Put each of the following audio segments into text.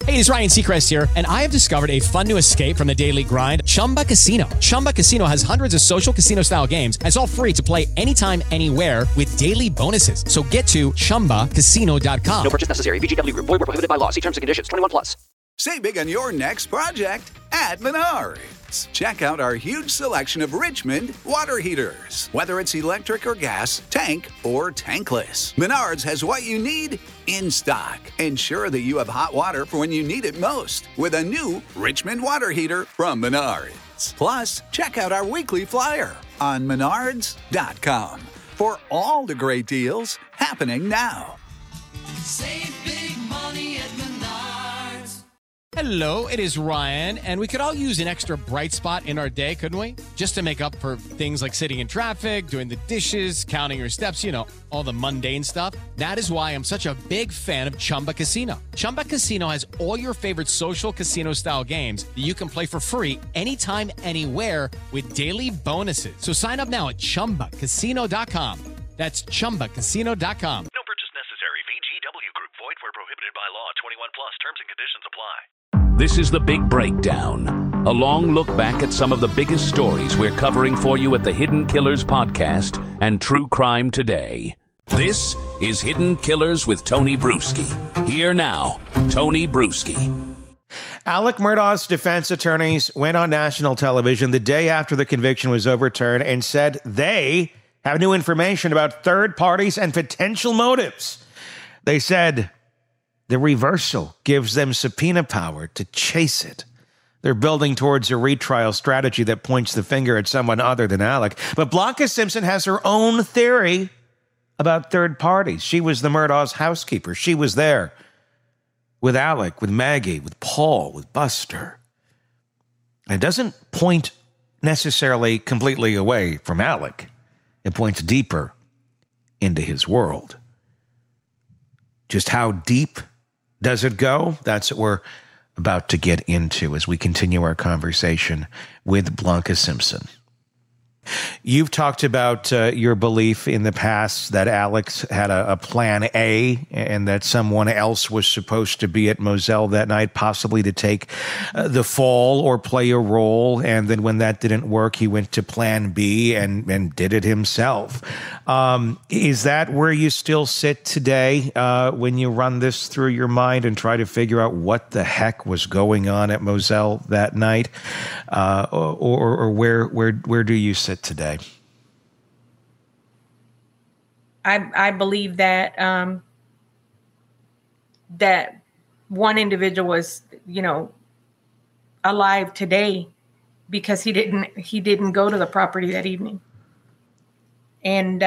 Hey, it's Ryan Seacrest here, and I have discovered a fun new escape from the daily grind, Chumba Casino. Chumba Casino has hundreds of social casino-style games, and it's all free to play anytime, anywhere with daily bonuses. So get to ChumbaCasino.com. No purchase necessary. VGW Group. Void where prohibited by law. See terms and conditions. 21 plus. Save big on your next project at Menards. Check out our huge selection of Richmond water heaters. Whether it's electric or gas, tank or tankless, Menards has what you need in stock. Ensure that you have hot water for when you need it most with a new Richmond water heater from Menards. Plus, check out our weekly flyer on menards.com for all the great deals happening now. Save big money at Menards. Hello, it is Ryan, and we could all use an extra bright spot in our day, couldn't we? Just to make up for things like sitting in traffic, doing the dishes, counting your steps, you know, all the mundane stuff. That is why I'm such a big fan of Chumba Casino. Chumba Casino has all your favorite social casino-style games that you can play for free anytime, anywhere with daily bonuses. So sign up now at ChumbaCasino.com. That's ChumbaCasino.com. No purchase necessary. VGW Group. Void where prohibited by law. 21 plus. Terms and conditions apply. This is The Big Breakdown, a long look back at some of the biggest stories we're covering for you at the Hidden Killers podcast and True Crime Today. This is Hidden Killers with Tony Bruschi. Here now, Tony Bruschi. Alec Murdaugh's defense attorneys went on national television the day after the conviction was overturned and said they have new information about third parties and potential motives. They said the reversal gives them subpoena power to chase it. They're building towards a retrial strategy that points the finger at someone other than Alec. But Blanca Simpson has her own theory about third parties. She was the Murdaugh's housekeeper. She was there with Alec, with Maggie, with Paul, with Buster. And it doesn't point necessarily completely away from Alec. It points deeper into his world. Just how deep does it go? That's what we're about to get into as we continue our conversation with Blanca Simpson. You've talked about your belief in the past that Alex had a plan A and that someone else was supposed to be at Moselle that night, possibly to take the fall or play a role. And then when that didn't work, he went to plan B and did it himself. Is that where you still sit today when you run this through your mind and try to figure out what the heck was going on at Moselle that night? Or where do you sit today? I believe that that one individual was, alive today because he didn't go to the property that evening, and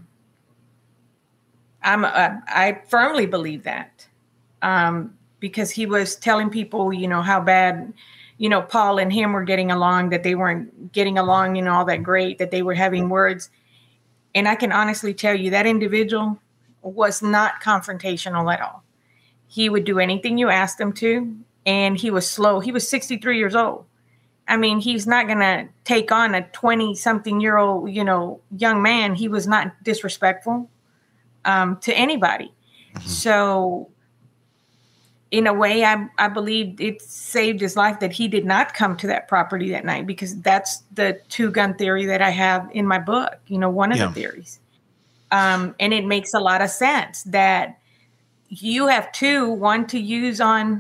I firmly believe that because he was telling people, how bad. Paul and him were getting along, that they weren't getting along, all that great, that they were having words. And I can honestly tell you that individual was not confrontational at all. He would do anything you asked him to, and he was slow. He was 63 years old. I mean, he's not going to take on a 20-something-year-old, young man. He was not disrespectful to anybody. Mm-hmm. So in a way, I believe it saved his life that he did not come to that property that night, because that's the two-gun theory that I have in my book, one of the theories. And it makes a lot of sense that you have two, one to use on,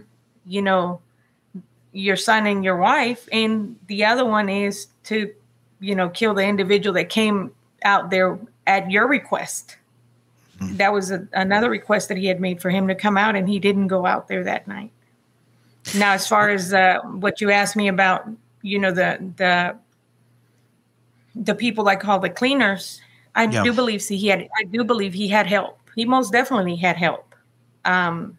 your son and your wife, and the other one is to, kill the individual that came out there at your request. That was another request that he had made for him to come out, and he didn't go out there that night. Now, as far as what you asked me about, the people I call the cleaners, I do believe he had help. He most definitely had help. I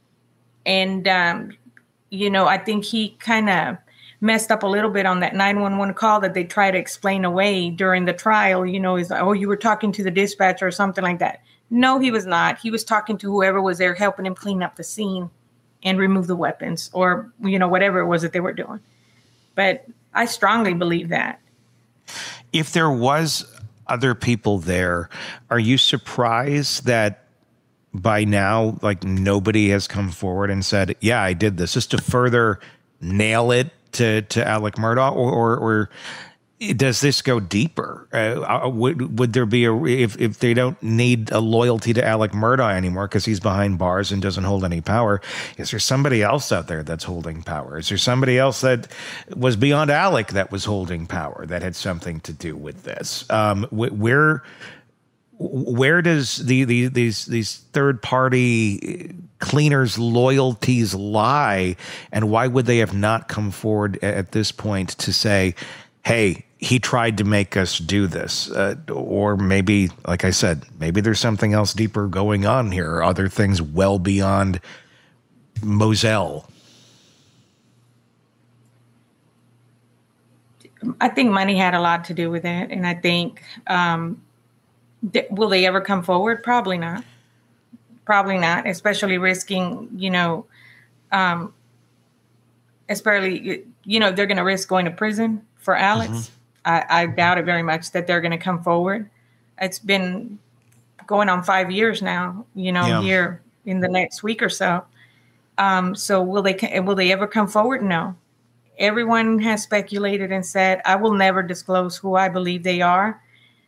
think he kind of messed up a little bit on that 911 call that they try to explain away during the trial. Is like, oh, you were talking to the dispatcher or something like that. No, he was not. He was talking to whoever was there, helping him clean up the scene and remove the weapons, or, whatever it was that they were doing. But I strongly believe that. If there was other people there, are you surprised that by now, like, nobody has come forward and said, yeah, I did this, just to further nail it to Alec Murdaugh, or does this go deeper? Would there be if they don't need a loyalty to Alec Murdaugh anymore because he's behind bars and doesn't hold any power? Is there somebody else out there that's holding power? Is there somebody else that was beyond Alec that was holding power that had something to do with this? Where does these third party cleaners' loyalties lie, and why would they have not come forward at this point to say, hey, he tried to make us do this? Or maybe, like I said, maybe there's something else deeper going on here, or other things well beyond Moselle. I think money had a lot to do with it. And I think, will they ever come forward? Probably not. Probably not, especially risking, especially, they're going to risk going to prison for Alex. Mm-hmm. I doubt it very much that they're going to come forward. It's been going on 5 years now, here in the next week or so. So will they ever come forward? No. Everyone has speculated and said, I will never disclose who I believe they are.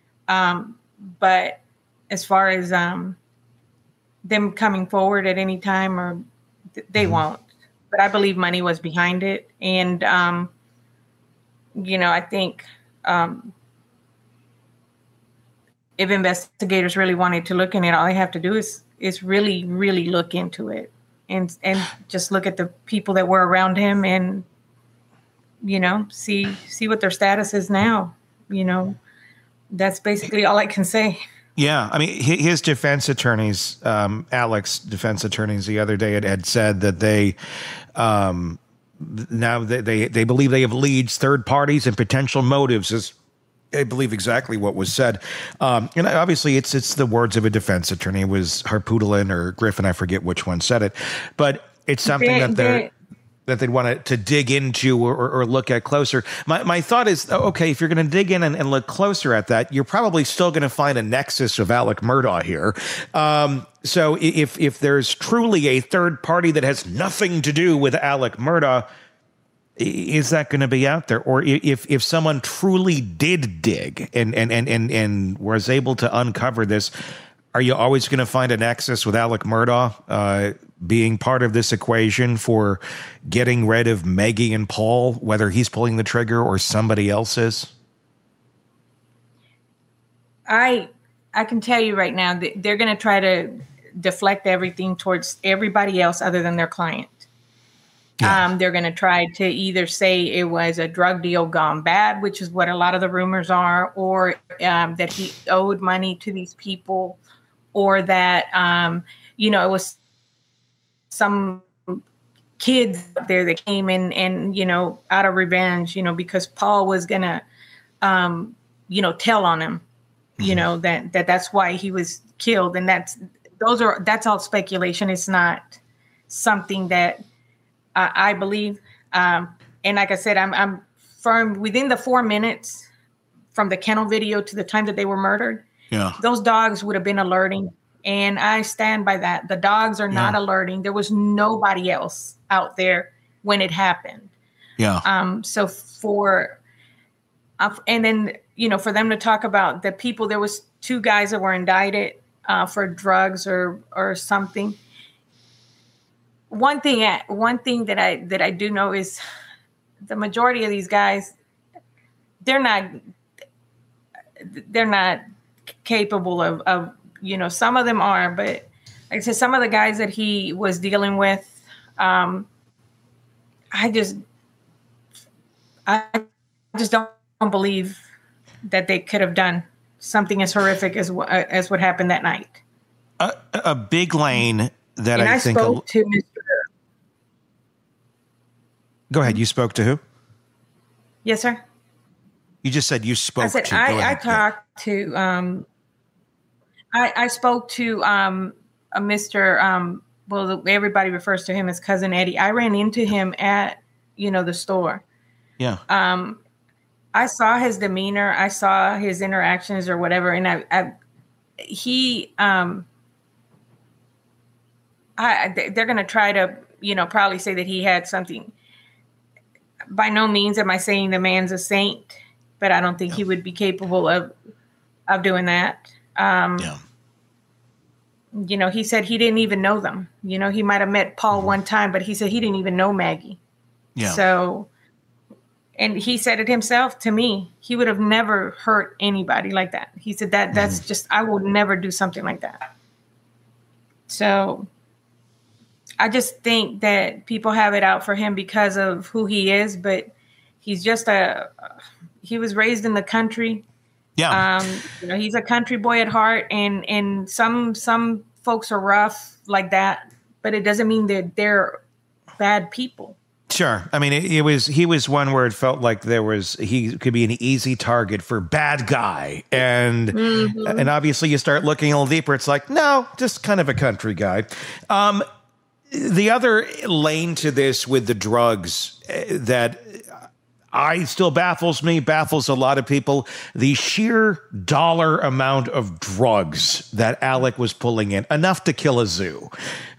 But as far as them coming forward at any time, or they won't. But I believe money was behind it. And, I think if investigators really wanted to look in it, all they have to do is really, really look into it and just look at the people that were around him and, see what their status is now. That's basically all I can say. Yeah, I mean, his defense attorneys, Alec's defense attorneys, the other day had said that they now they believe they have leads, third parties, and potential motives. Is I believe exactly what was said, and obviously it's the words of a defense attorney. It was Harpootlian or Griffin, I forget which one said it, but it's something that they'd want to dig into or look at closer. My thought is, okay, if you're going to dig in and look closer at that, you're probably still going to find a nexus of Alec Murdaugh here. So if there's truly a third party that has nothing to do with Alec Murdaugh, is that going to be out there? Or if someone truly did dig and was able to uncover this, are you always going to find a nexus with Alec Murdaugh being part of this equation for getting rid of Maggie and Paul, whether he's pulling the trigger or somebody else is? I can tell you right now that they're going to try to deflect everything towards everybody else other than their client. Yeah. They're going to try to either say it was a drug deal gone bad, which is what a lot of the rumors are, or that he owed money to these people, or that, it was some kids out there that came in and, out of revenge, because Paul was going to, tell on him, that's why he was killed. And that's all speculation. It's not something that I believe. And like I said, I'm firm within the 4 minutes from the kennel video to the time that they were murdered. Yeah, those dogs would have been alerting. And I stand by that. The dogs are not alerting. There was nobody else out there when it happened. Yeah. So and then, for them to talk about the people, there was 2 guys that were indicted for drugs or something. One thing that I do know is the majority of these guys, they're not capable of some of them are, but like I said, some of the guys that he was dealing with, I just don't believe that they could have done something as horrific as what happened that night. A big lane that I think. Spoke to Mr. Go ahead. You spoke to who? Yes, sir. You just said you spoke. I said to. I talked to. I spoke to a Mr. Well, everybody refers to him as Cousin Eddie. I ran into him at the store. Yeah. I saw his demeanor. I saw his interactions or whatever, and he they're going to try to, probably say that he had something. By no means am I saying the man's a saint, but I don't think he would be capable of doing that. He said he didn't even know them. He might have met Paul one time, but he said he didn't even know Maggie. Yeah. So, and he said it himself to me. He would have never hurt anybody like that. He said that's just, I would never do something like that. So I just think that people have it out for him because of who he is, but he's just he was raised in the country. Yeah. He's a country boy at heart, and some folks are rough like that, but it doesn't mean that they're bad people. Sure. I mean, he was one where it felt like he could be an easy target for bad guy. And and obviously you start looking a little deeper. It's like, no, just kind of a country guy. The other lane to this with the drugs that still baffles a lot of people, the sheer dollar amount of drugs that Alec was pulling in, enough to kill a zoo.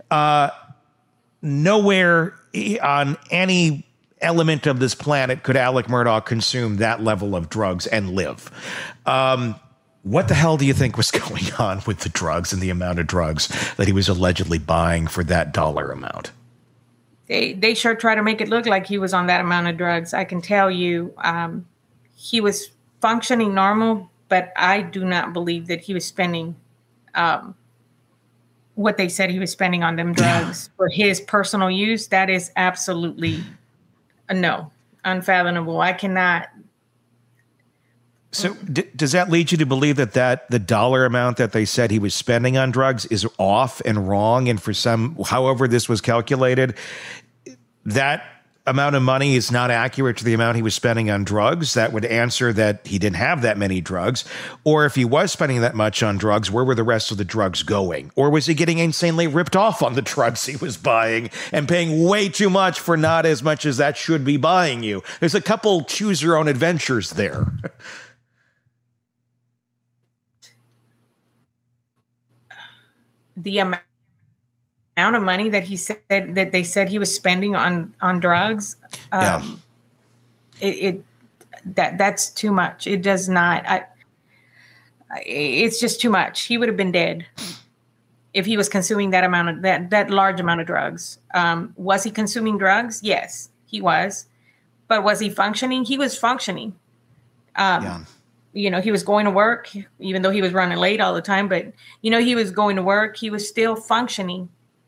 Nowhere on any element of this planet could Alec Murdaugh consume that level of drugs and live. What the hell do you think was going on with the drugs and the amount of drugs that he was allegedly buying for that dollar amount? They sure try to make it look like he was on that amount of drugs. I can tell you, he was functioning normal, but I do not believe that he was spending what they said he was spending on them drugs for his personal use. That is absolutely no, unfathomable. I cannot. So does that lead you to believe that the dollar amount that they said he was spending on drugs is off and wrong? And for however this was calculated, that amount of money is not accurate to the amount he was spending on drugs? That would answer that he didn't have that many drugs. Or if he was spending that much on drugs, where were the rest of the drugs going? Or was he getting insanely ripped off on the drugs he was buying and paying way too much for not as much as that should be buying you? There's a couple choose your own adventures there. The amount of money that he said that they said he was spending on drugs, that's too much. It does not. It's just too much. He would have been dead if he was consuming that amount of that large amount of drugs. Was he consuming drugs? Yes, he was. But was he functioning? He was functioning. He was going to work, even though he was running late all the time, but, he was going to work. He was still functioning.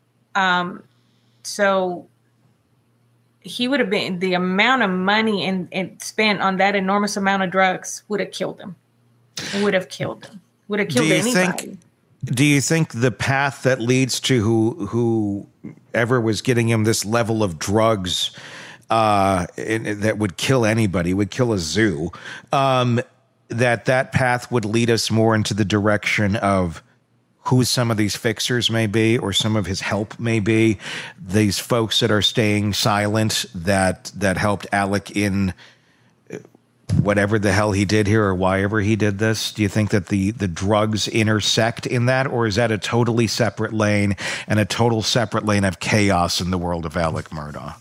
So he would have been, the amount of money and spent on that enormous amount of drugs would have killed him. It would have killed him. Would have killed anybody. Do you think the path that leads to whoever was getting him this level of drugs that would kill anybody, would kill a zoo, that path would lead us more into the direction of who some of these fixers may be, or some of his help may be, these folks that are staying silent that helped Alec in whatever the hell he did here or why ever he did this? Do you think that the drugs intersect in that, or is that a totally separate lane and a total separate lane of chaos in the world of Alec Murdaugh?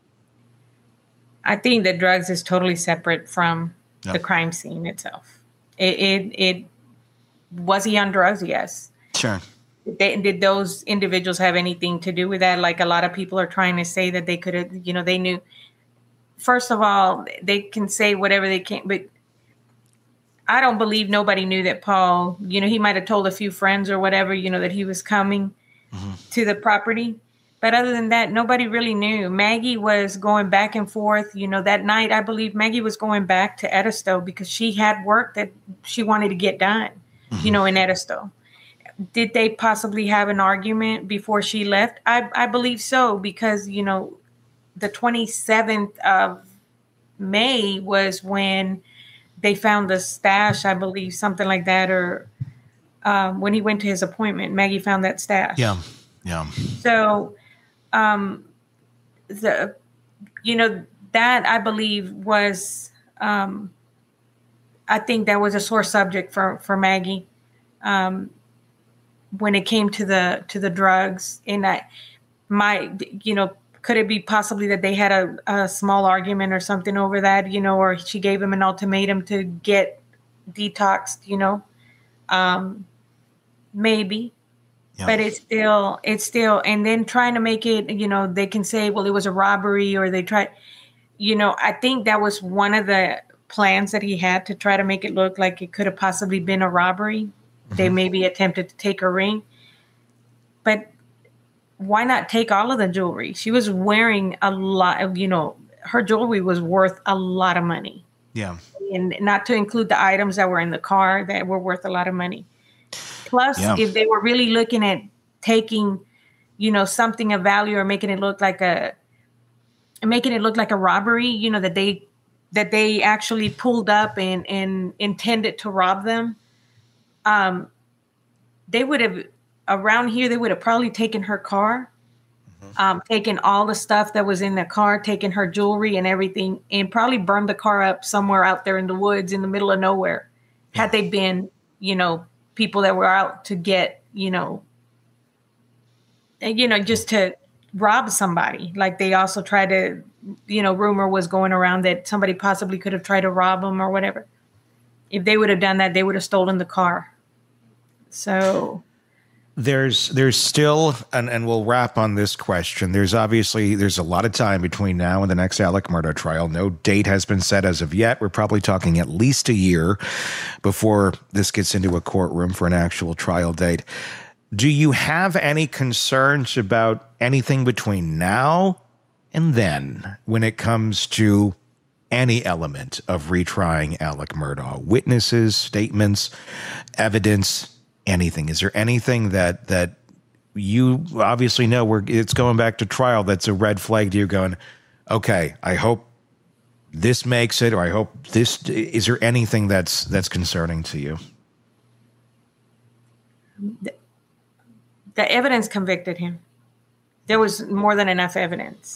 I think that drugs is totally separate from the crime scene itself. It was he on drugs? Yes. Sure. Did those individuals have anything to do with that? Like a lot of people are trying to say that they could have, they knew. First of all, they can say whatever they can, but I don't believe nobody knew that Paul, he might have told a few friends or whatever, that he was coming to the property. But other than that, nobody really knew. Maggie was going back and forth. That night, I believe Maggie was going back to Edisto because she had work that she wanted to get done, in Edisto. Did they possibly have an argument before she left? I believe so, because, the 27th of May was when they found the stash, I believe, something like that, or when he went to his appointment, Maggie found that stash. Yeah. So, that I believe was, I think that was a sore subject for Maggie. when it came to the drugs. And could it be possibly that they had a small argument or something over that, or she gave him an ultimatum to get detoxed, maybe. Yeah. But it's still, and then trying to make it, they can say, well, it was a robbery, or they tried, I think that was one of the plans that he had, to try to make it look like it could have possibly been a robbery. Mm-hmm. They maybe attempted to take her ring, but why not take all of the jewelry? She was wearing a lot of, her jewelry was worth a lot of money. Yeah. And not to include the items that were in the car that were worth a lot of money. Plus, if they were really looking at taking, something of value, or making it look like a robbery, that they actually pulled up and intended to rob them, they would have, around here, they would have probably taken her car, taken all the stuff that was in the car, taken her jewelry and everything, and probably burned the car up somewhere out there in the woods in the middle of nowhere, had they been, people that were out to get, just to rob somebody. Like they also tried to, rumor was going around that somebody possibly could have tried to rob them or whatever. If they would have done that, they would have stolen the car. So there's still, and we'll wrap on this question. There's a lot of time between now and the next Alec Murdaugh trial. No date has been set as of yet. We're probably talking at least a year before this gets into a courtroom for an actual trial date. Do you have any concerns about anything between now and then when it comes to any element of retrying Alec Murdaugh? Witnesses, statements, evidence, anything? Is there anything that you obviously know where it's going back to trial that's a red flag to you, going, okay, I hope this makes it, or I hope this, is there anything that's concerning to you? The evidence convicted him. There was more than enough evidence.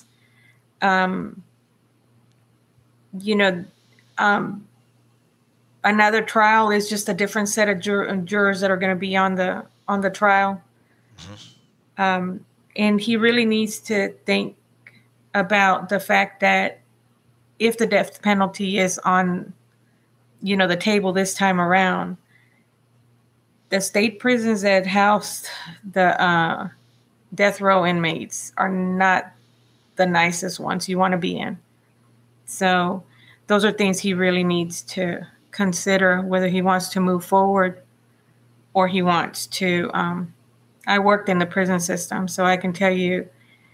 Another trial is just a different set of jurors that are going to be on the trial. Mm-hmm. And he really needs to think about the fact that if the death penalty is on, the table this time around, the state prisons that house the death row inmates are not the nicest ones you want to be in. So those are things he really needs to consider, whether he wants to move forward or he wants to. I worked in the prison system, so I can tell you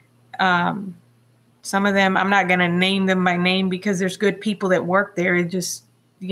some of them, I'm not going to name them by name because there's good people that work there. It just,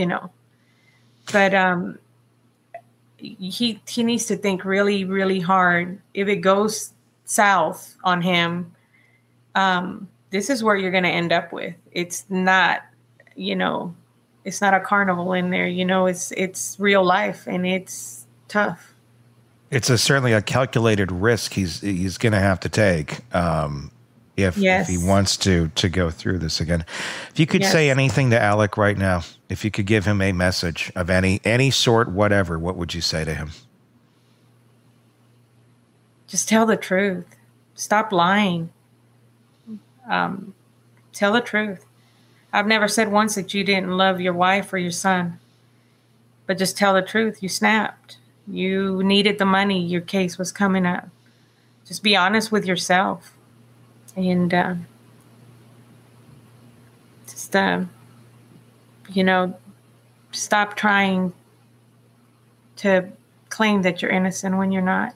but he needs to think really, really hard. If it goes south on him, this is where you're going to end up with. It's not, it's not a carnival in there. It's real life, and it's tough. It's certainly a calculated risk he's going to have to take if he wants to go through this again. If you could say anything to Alec right now, if you could give him a message of any sort, whatever, what would you say to him? Just tell the truth. Stop lying. Tell the truth. I've never said once that you didn't love your wife or your son, but just tell the truth. You snapped. You needed the money. Your case was coming up. Just be honest with yourself. And stop trying to claim that you're innocent when you're not.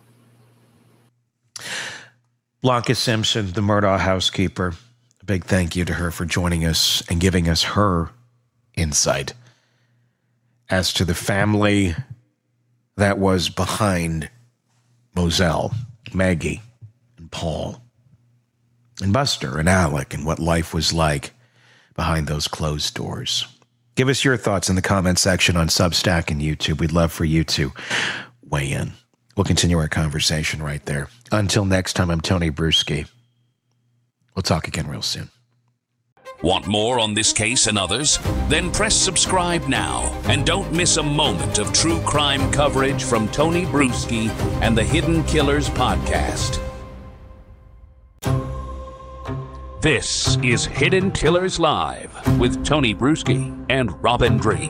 Blanca Simpson, the Murdaugh housekeeper, a big thank you to her for joining us and giving us her insight as to the family that was behind Moselle, Maggie, and Paul, and Buster, and Alec, and what life was like behind those closed doors. Give us your thoughts in the comment section on Substack and YouTube. We'd love for you to weigh in. We'll continue our conversation right there. Until next time, I'm Tony Bruschi. We'll talk again real soon. Want more on this case and others? Then press subscribe now and don't miss a moment of true crime coverage from Tony Bruschi and the Hidden Killers podcast. This is Hidden Killers Live with Tony Bruschi and Robin Drake.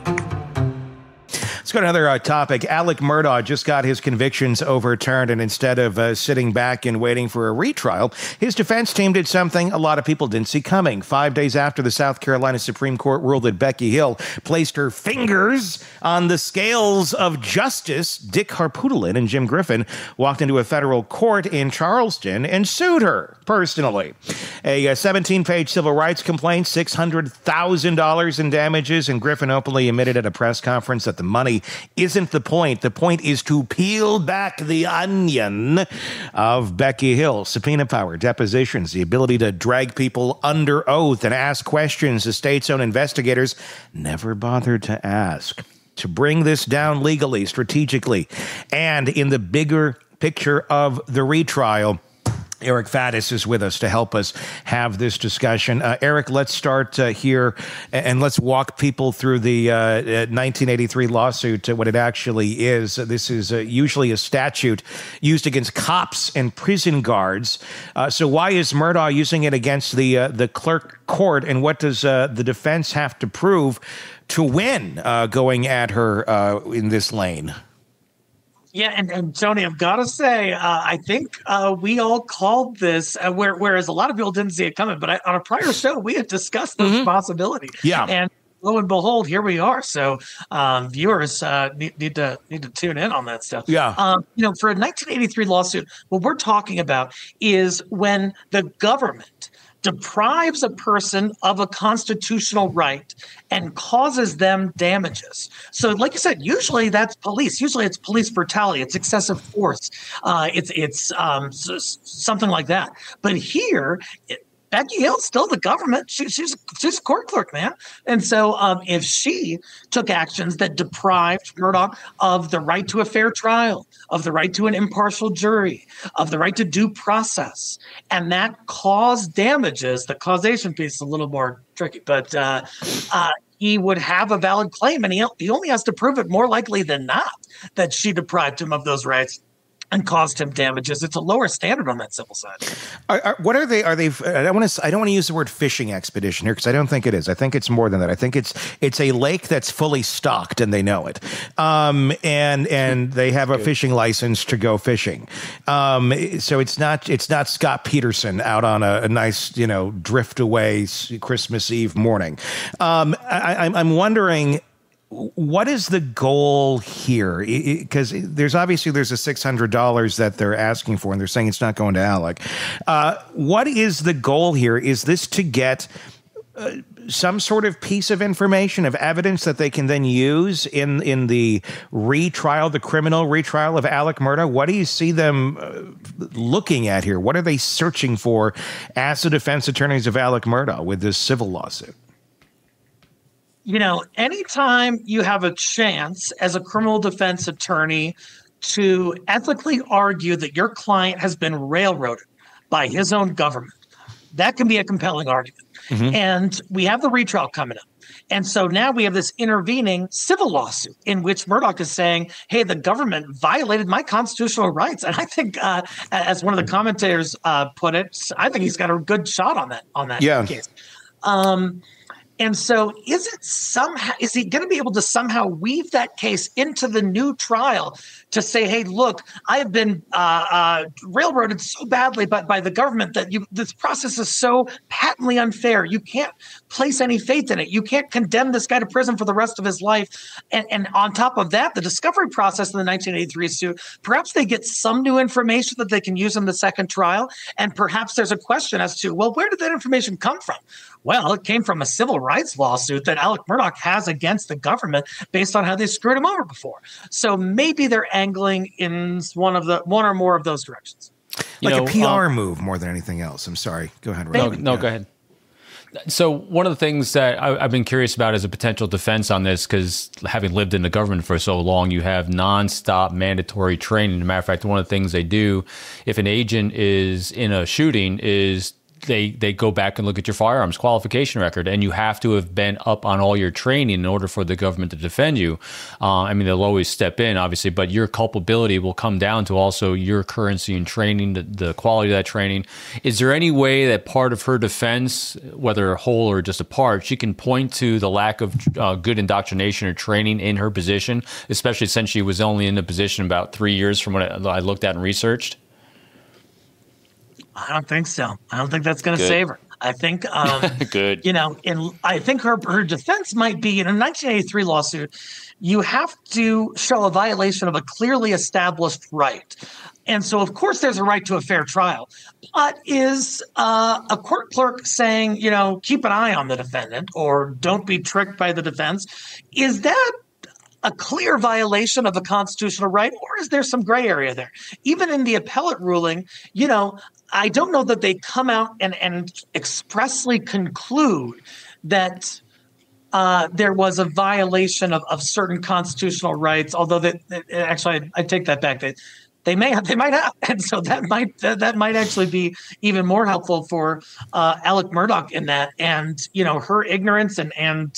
Let's go to another topic. Alec Murdaugh just got his convictions overturned, and instead of sitting back and waiting for a retrial, his defense team did something a lot of people didn't see coming. 5 days after the South Carolina Supreme Court ruled that Becky Hill placed her fingers on the scales of justice, Dick Harpootlian and Jim Griffin walked into a federal court in Charleston and sued her personally. A 17-page civil rights complaint, $600,000 in damages, and Griffin openly admitted at a press conference that the money isn't the point. The point is to peel back the onion of Becky Hill. Subpoena power, depositions, the ability to drag people under oath and ask questions the state's own investigators never bothered to ask. To bring this down legally, strategically, and in the bigger picture of the retrial, Eric Faddis is with us to help us have this discussion. Eric, let's start here and let's walk people through the 1983 lawsuit, what it actually is. This is usually a statute used against cops and prison guards. So why is Murdaugh using it against the clerk court, and what does the defense have to prove to win going at her in this lane? Yeah, and Tony, I've got to say, I think we all called this, whereas a lot of people didn't see it coming. But on a prior show, we had discussed this possibility. Yeah, and lo and behold, here we are. So viewers need to tune in on that stuff. Yeah, for a 1983 lawsuit, what we're talking about is when the government deprives a person of a constitutional right and causes them damages. So like you said, usually that's police. Usually it's police brutality. It's excessive force. It's something like that. But here, Becky Hill's still the government. She's a court clerk, man. And so if she took actions that deprived Murdaugh of the right to a fair trial, of the right to an impartial jury, of the right to due process, and that caused damages, the causation piece is a little more tricky, but he would have a valid claim, and he only has to prove it more likely than not that she deprived him of those rights and caused him damages. It's a lower standard on that civil side. What are they? Are they? I don't want to use the word fishing expedition here because I don't think it is. I think it's more than that. I think it's a lake that's fully stocked and they know it, and they have a fishing license to go fishing. So it's not Scott Peterson out on a nice drift away Christmas Eve morning. I'm wondering, what is the goal here? Because there's a $600 that they're asking for, and they're saying it's not going to Alec. What is the goal here? Is this to get some sort of piece of information, of evidence that they can then use in the retrial, the criminal retrial of Alec Murdaugh? What do you see them looking at here? What are they searching for as the defense attorneys of Alec Murdaugh with this civil lawsuit? Anytime you have a chance as a criminal defense attorney to ethically argue that your client has been railroaded by his own government, that can be a compelling argument. Mm-hmm. And we have the retrial coming up. And so now we have this intervening civil lawsuit in which Murdaugh is saying, hey, the government violated my constitutional rights. And I think, as one of the commentators put it, I think he's got a good shot on that case. And so is he going to be able to somehow weave that case into the new trial to say, hey, look, I have been railroaded so badly by the government that this process is so patently unfair. You can't place any faith in it. You can't condemn this guy to prison for the rest of his life. And on top of that, the discovery process in the 1983 suit, perhaps they get some new information that they can use in the second trial. And perhaps there's a question as to, well, where did that information come from? Well, it came from a civil rights lawsuit that Alec Murdaugh has against the government based on how they screwed him over before. So maybe they're angling in one or more of those directions. A PR move more than anything else. I'm sorry. Go ahead, Rob. No, go ahead. So one of the things that I've been curious about as a potential defense on this, because having lived in the government for so long, you have nonstop mandatory training. As a matter of fact, one of the things they do if an agent is in a shooting is they go back and look at your firearms qualification record, and you have to have been up on all your training in order for the government to defend you. I mean, they'll always step in, obviously, but your culpability will come down to also your currency and training, the quality of that training. Is there any way that part of her defense, whether whole or just a part, she can point to the lack of good indoctrination or training in her position, especially since she was only in the position about 3 years from what I looked at and researched? I don't think so. I don't think that's going to save her. I think, good. I think her defense might be in a 1983 lawsuit. You have to show a violation of a clearly established right. And so, of course, there's a right to a fair trial. But is a court clerk saying, keep an eye on the defendant or don't be tricked by the defense? Is that a clear violation of a constitutional right, or is there some gray area there? Even in the appellate ruling, I don't know that they come out and expressly conclude that there was a violation of certain constitutional rights, although actually I take that back. They might have, and so that might actually be even more helpful for Alec Murdaugh in that, and her ignorance and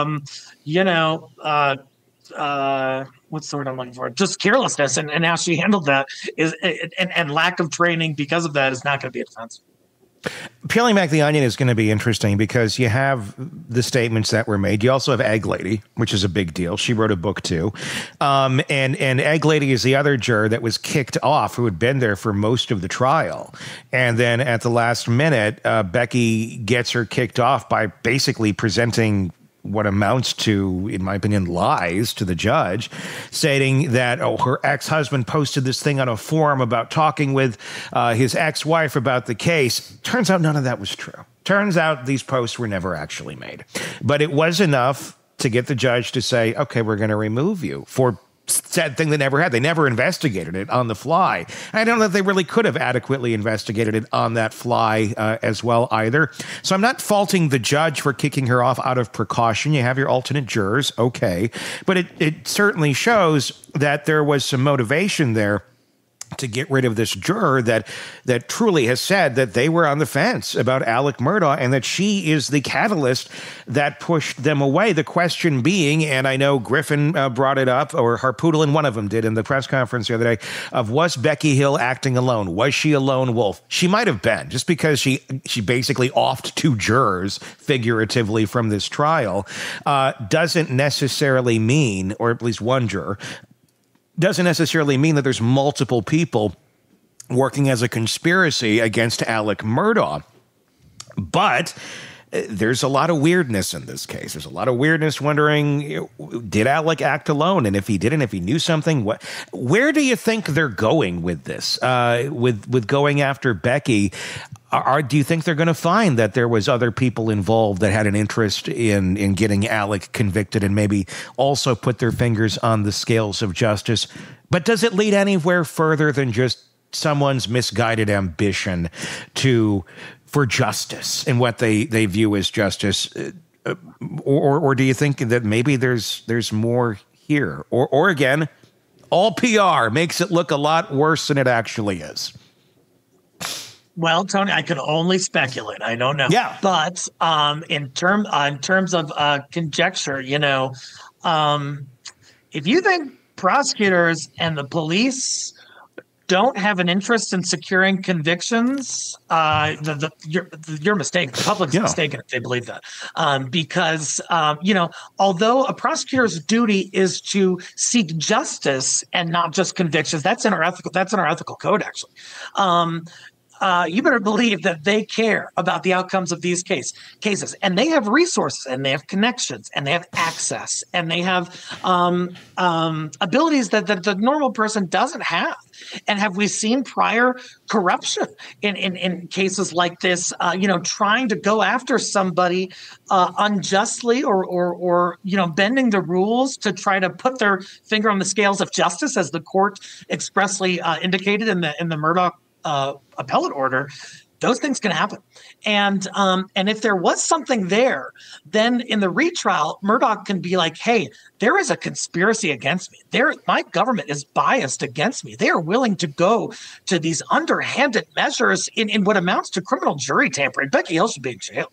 what's the word I'm looking for? Just carelessness and how she handled that is and lack of training because of that is not going to be a defense. Peeling back the onion is going to be interesting because you have the statements that were made. You also have Egg Lady, which is a big deal. She wrote a book too. And Egg Lady is the other juror that was kicked off who had been there for most of the trial. And then at the last minute, Becky gets her kicked off by basically presenting what amounts to, in my opinion, lies to the judge, stating that, her ex-husband posted this thing on a forum about talking with his ex-wife about the case. Turns out none of that was true. Turns out these posts were never actually made. But it was enough to get the judge to say, okay, we're going to remove you for said thing they never had. They never investigated it on the fly. I don't know if they really could have adequately investigated it on that fly as well either. So I'm not faulting the judge for kicking her off out of precaution. You have your alternate jurors, okay. But it certainly shows that there was some motivation there to get rid of this juror that truly has said that they were on the fence about Alec Murdaugh and that she is the catalyst that pushed them away. The question being, and I know Griffin brought it up, or Harpoodle and one of them did in the press conference the other day, of was Becky Hill acting alone? Was she a lone wolf? She might have been, just because she basically offed two jurors figuratively from this trial doesn't necessarily mean, or at least one juror, doesn't necessarily mean that there's multiple people working as a conspiracy against Alec Murdaugh. But there's a lot of weirdness in this case. There's a lot of weirdness wondering, did Alec act alone? And if he didn't, if he knew something, where do you think they're going with this? With going after Becky? Do you think they're going to find that there was other people involved that had an interest in getting Alec convicted and maybe also put their fingers on the scales of justice? But does it lead anywhere further than just someone's misguided ambition for justice and what they view as justice? Or do you think that maybe there's more here? Or again, all PR makes it look a lot worse than it actually is? Well, Tony, I can only speculate. I don't know. Yeah. But in terms of conjecture, if you think prosecutors and the police don't have an interest in securing convictions, you're mistaken. The public's mistaken if they believe that. Because although a prosecutor's duty is to seek justice and not just convictions, that's in our ethical code, actually. You better believe that they care about the outcomes of these cases. And they have resources, and they have connections, and they have access, and they have abilities that the normal person doesn't have. And have we seen prior corruption in cases like this, trying to go after somebody unjustly or bending the rules to try to put their finger on the scales of justice, as the court expressly indicated in the Murdaugh appellate order? Those things can happen. And if there was something there, then in the retrial, Murdaugh can be like, hey, there is a conspiracy against me. My government is biased against me. They are willing to go to these underhanded measures in what amounts to criminal jury tampering. Becky Hill should be in jail.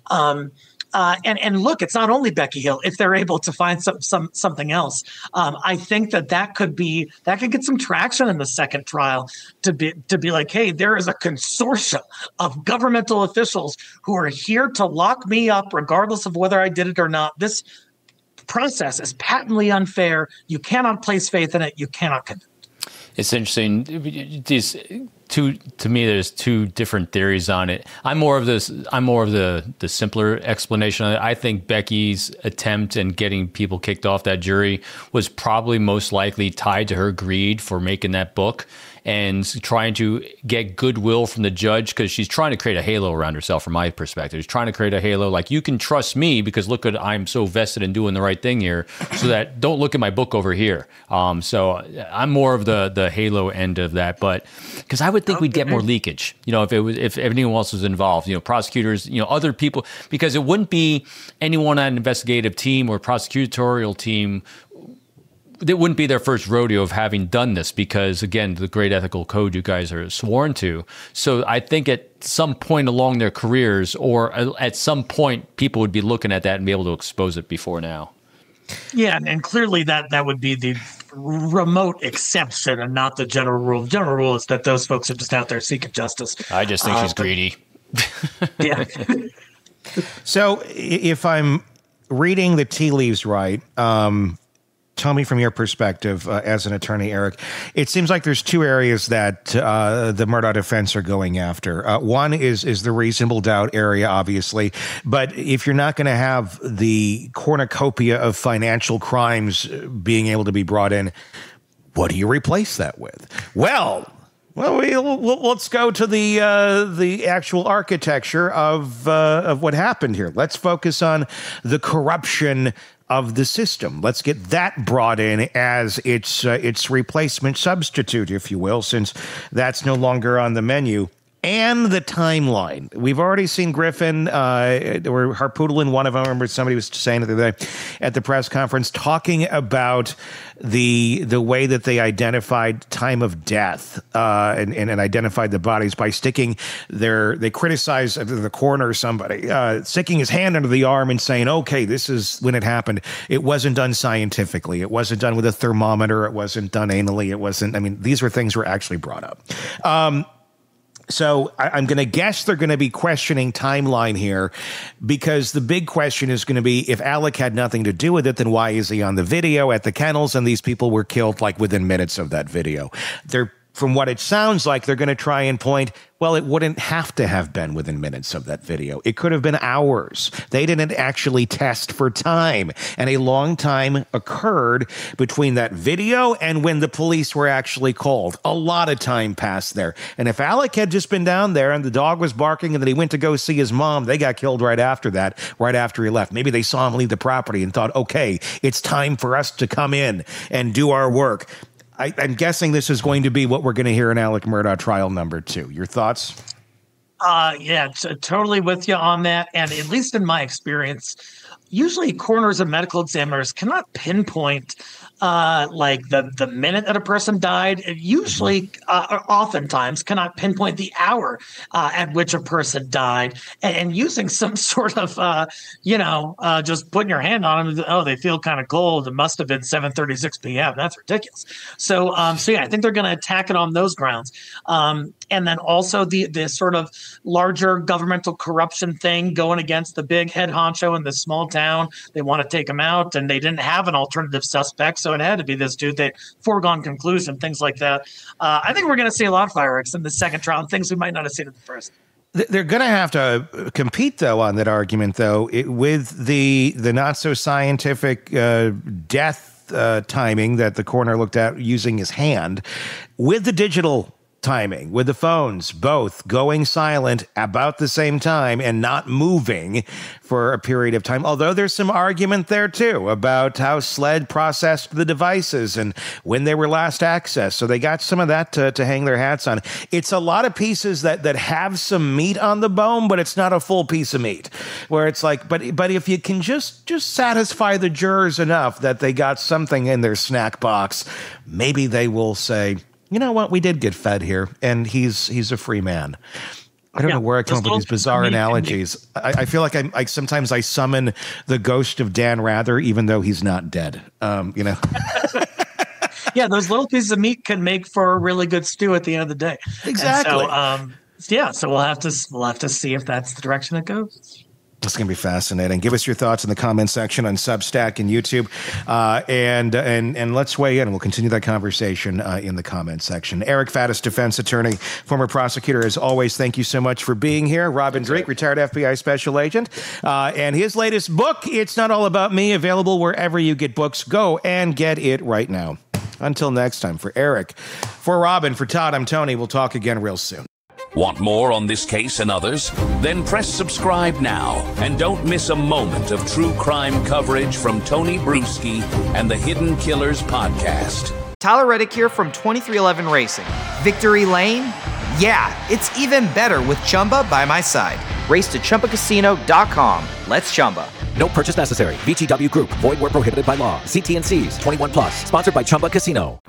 And look, it's not only Becky Hill. If they're able to find something else, I think that could get some traction in the second trial to be like, hey, there is a consortium of governmental officials who are here to lock me up, regardless of whether I did it or not. This process is patently unfair. You cannot place faith in it. You cannot convict. It's interesting. To me, there's two different theories on it. I'm more of the simpler explanation on it. I think Becky's attempt in getting people kicked off that jury was probably most likely tied to her greed for making that book and trying to get goodwill from the judge, because she's trying to create a halo around herself from my perspective. She's trying to create a halo like, you can trust me because look at, I'm so vested in doing the right thing here, so that don't look at my book over here. So I'm more of the halo end of that, but because I would think we'd get more leakage, if anyone else was involved, prosecutors, other people, because it wouldn't be anyone on an investigative team or prosecutorial team. It wouldn't be their first rodeo of having done this because, again, the great ethical code you guys are sworn to. So I think at some point along their careers or at some point, people would be looking at that and be able to expose it before now. Yeah, and clearly that would be the remote exception and not the general rule. The general rule is that those folks are just out there seeking justice. I just think she's greedy. Yeah. So if I'm reading the tea leaves right, tell me from your perspective as an attorney, Eric, it seems like there's two areas that the Murdaugh defense are going after. One is the reasonable doubt area, obviously. But if you're not going to have the cornucopia of financial crimes being able to be brought in, what do you replace that with? Well, let's go to the actual architecture of what happened here. Let's focus on the corruption of the system. Let's get that brought in as its replacement substitute, if you will, since that's no longer on the menu. And the timeline. We've already seen Griffin or Harpootlian, one of them. I remember somebody was saying the other day at the press conference, talking about the way that they identified time of death and identified the bodies by sticking they criticized the coroner or somebody, sticking his hand under the arm and saying, okay, this is when it happened. It wasn't done scientifically. It wasn't done with a thermometer. It wasn't done anally. It wasn't, these were things were actually brought up. So I'm going to guess they're going to be questioning timeline here, because the big question is going to be, if Alec had nothing to do with it, then why is he on the video at the kennels and these people were killed like within minutes of that video? From what it sounds like, they're going to try and point, well, it wouldn't have to have been within minutes of that video. It could have been hours. They didn't actually test for time. And a long time occurred between that video and when the police were actually called. A lot of time passed there. And if Alec had just been down there and the dog was barking and then he went to go see his mom, they got killed right after that, right after he left. Maybe they saw him leave the property and thought, okay, it's time for us to come in and do our work. I'm guessing this is going to be what we're going to hear in Alec Murdaugh trial number 2. Your thoughts? Yeah, totally with you on that. And at least in my experience, usually coroners and medical examiners cannot pinpoint like the minute that a person died. Usually, oftentimes, cannot pinpoint the hour at which a person died. And using some sort of, just putting your hand on them, oh, they feel kind of cold. It must have been 7:36 p.m. That's ridiculous. So yeah, I think they're going to attack it on those grounds. And then also the sort of larger governmental corruption thing going against the big head honcho in the small town. They want to take him out, and they didn't have an alternative suspect, so it had to be this dude. That foregone conclusion, things like that. I think we're going to see a lot of fireworks in the second trial, and things we might not have seen in the first. They're going to have to compete, though, on that argument, though, with the not so scientific death timing that the coroner looked at using his hand, with the digital timing with the phones both going silent about the same time and not moving for a period of time. Although there's some argument there too about how SLED processed the devices and when they were last accessed. So they got some of that to hang their hats on. It's a lot of pieces that have some meat on the bone, but it's not a full piece of meat where it's like, but if you can just satisfy the jurors enough that they got something in their snack box, maybe they will say, you know what, we did get fed here, and he's a free man. I don't know where I come up with these bizarre analogies. I feel like sometimes I summon the ghost of Dan Rather, even though he's not dead. Yeah, those little pieces of meat can make for a really good stew at the end of the day. Exactly. So we'll have to see if that's the direction it goes. It's going to be fascinating. Give us your thoughts in the comment section on Substack and YouTube, and let's weigh in. We'll continue that conversation in the comment section. Eric Faddis, defense attorney, former prosecutor. As always, thank you so much for being here. Robin Drake, retired FBI special agent, and his latest book, It's Not All About Me, available wherever you get books. Go and get it right now. Until next time, for Eric, for Robin, for Todd, I'm Tony. We'll talk again real soon. Want more on this case and others? Then press subscribe now and don't miss a moment of true crime coverage from Tony Bruschi and the Hidden Killers podcast. Tyler Reddick here from 2311 Racing. Victory Lane? Yeah, it's even better with Chumba by my side. Race to ChumbaCasino.com. Let's Chumba. No purchase necessary. VGW Group. Void where prohibited by law. See T&Cs. 21 plus. Sponsored by Chumba Casino.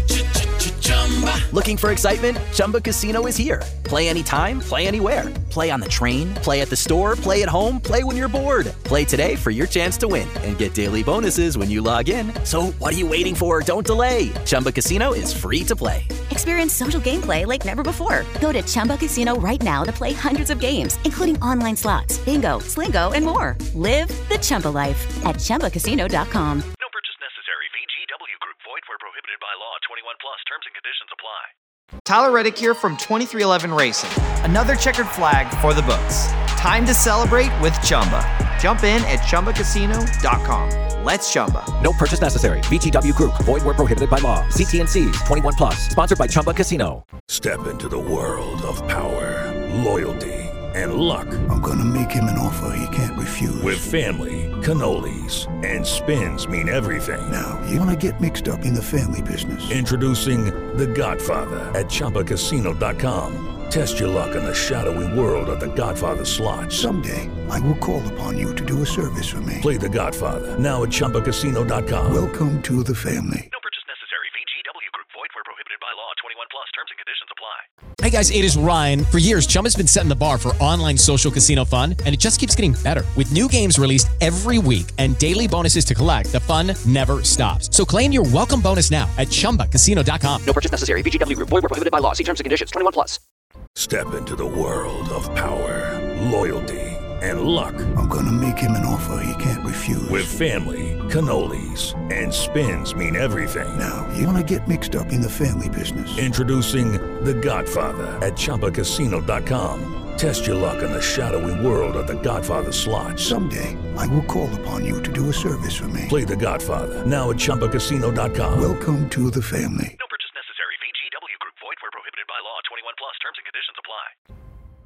Looking for excitement? Chumba Casino is here. Play anytime, play anywhere. Play on the train, play at the store, play at home, play when you're bored. Play today for your chance to win and get daily bonuses when you log in. So what are you waiting for? Don't delay. Chumba Casino is free to play. Experience social gameplay like never before. Go to Chumba Casino right now to play hundreds of games, including online slots, bingo, Slingo, and more. Live the Chumba life at ChumbaCasino.com. No purchase necessary. VGW Group. Void where prohibited by law. 21 plus. Terms and conditions apply. Tyler Reddick here from 2311 Racing. Another checkered flag for the books. Time to celebrate with Chumba. Jump in at ChumbaCasino.com. Let's Chumba. No purchase necessary. VGW Group. Void where prohibited by law. See T&Cs. 21 plus. Sponsored by Chumba Casino. Step into the world of power, loyalty, and luck. I'm going to make him an offer he can't refuse. With family, cannolis, and spins mean everything. Now, you want to get mixed up in the family business. Introducing The Godfather at ChumbaCasino.com. Test your luck in the shadowy world of The Godfather slot. Someday, I will call upon you to do a service for me. Play The Godfather now at ChumbaCasino.com. Welcome to the family. No purchase necessary. VGW Group. Void where prohibited by law. 21 plus. Terms and conditions apply. Hey guys, it is Ryan. For years, Chumba's been setting the bar for online social casino fun, and it just keeps getting better. With new games released every week and daily bonuses to collect, the fun never stops. So claim your welcome bonus now at ChumbaCasino.com. No purchase necessary. VGW Group. Void where prohibited by law. See terms and conditions. 21 plus. Step into the world of power, loyalty, and luck. I'm going to make him an offer he can't refuse. With family, cannolis, and spins mean everything. Now, you want to get mixed up in the family business. Introducing The Godfather at ChumbaCasino.com. Test your luck in the shadowy world of The Godfather slot. Someday, I will call upon you to do a service for me. Play The Godfather now at ChumbaCasino.com. Welcome to the family. No purchase necessary. VGW Group. Void where prohibited by law. 21 plus. Terms and conditions apply.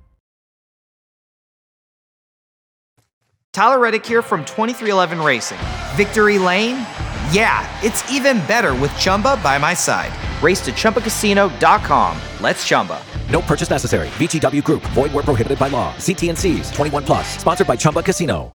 Tyler Reddick here from 2311 Racing. Victory Lane? Yeah, it's even better with Chumba by my side. Race to ChumbaCasino.com. Let's Chumba. No purchase necessary. VGW Group. Void where prohibited by law. See T&Cs. 21 plus. Sponsored by Chumba Casino.